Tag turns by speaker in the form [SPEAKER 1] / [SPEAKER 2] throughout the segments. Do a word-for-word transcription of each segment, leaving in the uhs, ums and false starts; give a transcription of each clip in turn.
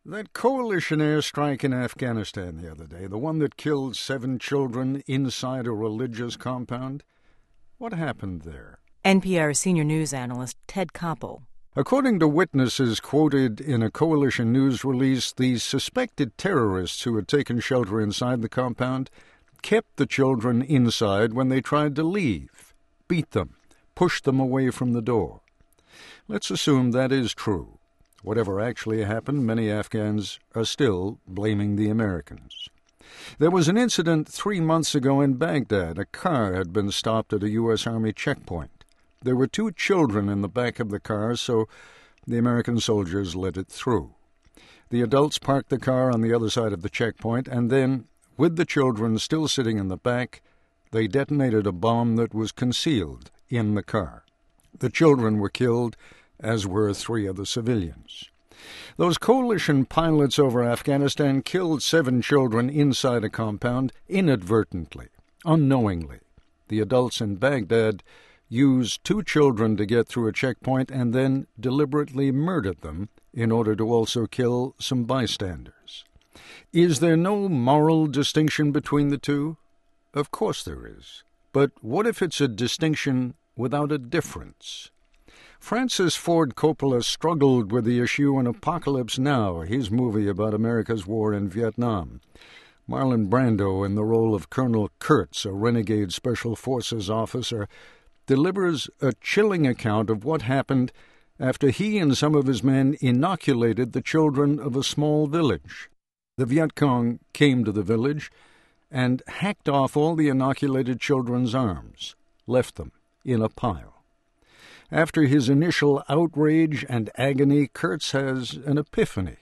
[SPEAKER 1] That coalition airstrike in Afghanistan the other day, the one that killed seven children inside a religious compound, what happened there?
[SPEAKER 2] N P R senior news analyst Ted Koppel.
[SPEAKER 1] According to witnesses quoted in a coalition news release, the suspected terrorists who had taken shelter inside the compound kept the children inside when they tried to leave, beat them, pushed them away from the door. Let's assume that is true. Whatever actually happened, many Afghans are still blaming the Americans. There was an incident three months ago in Baghdad. A car had been stopped at a U S Army checkpoint. There were two children in the back of the car, so the American soldiers let it through. The adults parked the car on the other side of the checkpoint, and then, with the children still sitting in the back, they detonated a bomb that was concealed in the car. The children were killed, as were three other civilians. Those coalition pilots over Afghanistan killed seven children inside a compound inadvertently, unknowingly. The adults in Baghdad used two children to get through a checkpoint and then deliberately murdered them in order to also kill some bystanders. Is there no moral distinction between the two? Of course there is. But what if it's a distinction without a difference? Francis Ford Coppola struggled with the issue in Apocalypse Now, his movie about America's war in Vietnam. Marlon Brando, in the role of Colonel Kurtz, a renegade Special Forces officer, delivers a chilling account of what happened after he and some of his men inoculated the children of a small village. The Viet Cong came to the village and hacked off all the inoculated children's arms, left them in a pile. After his initial outrage and agony, Kurtz has an epiphany.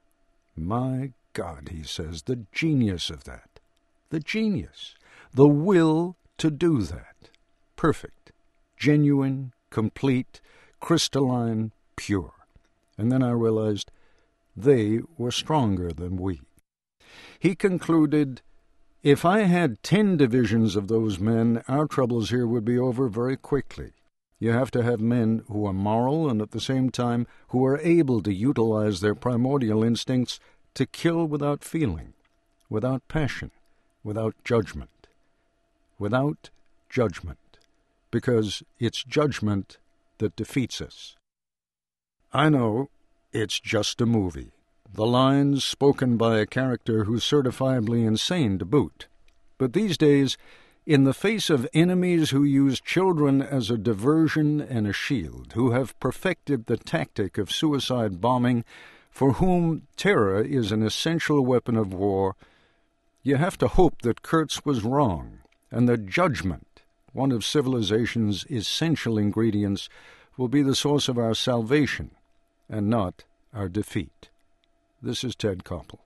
[SPEAKER 1] My God, he says, the genius of that. The genius. The will to do that. Perfect. Genuine, complete, crystalline, pure. And then I realized they were stronger than we. He concluded, if I had ten divisions of those men, our troubles here would be over very quickly. You have to have men who are moral and at the same time who are able to utilize their primordial instincts to kill without feeling, without passion, without judgment. Without judgment. Because it's judgment that defeats us. I know it's just a movie. The lines spoken by a character who's certifiably insane to boot. But these days, in the face of enemies who use children as a diversion and a shield, who have perfected the tactic of suicide bombing, for whom terror is an essential weapon of war, you have to hope that Kurtz was wrong, and that judgment, one of civilization's essential ingredients, will be the source of our salvation and not our defeat. This is Ted Koppel.